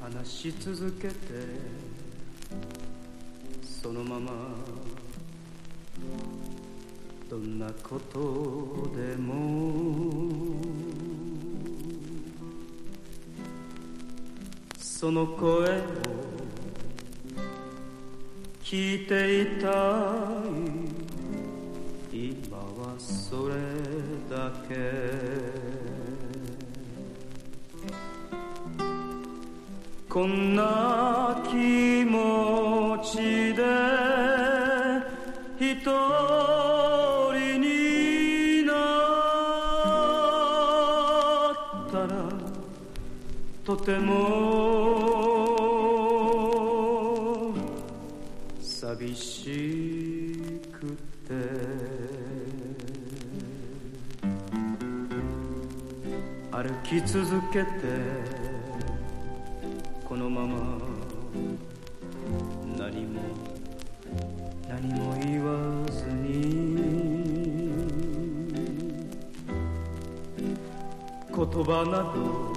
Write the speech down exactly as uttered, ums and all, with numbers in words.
話し続けてそのままどんなことでもその声を聞いていたい今はそれだけこんな気持ちで一人になったらとても寂しくて歩き続けてこのまま何も何も言わずに言葉など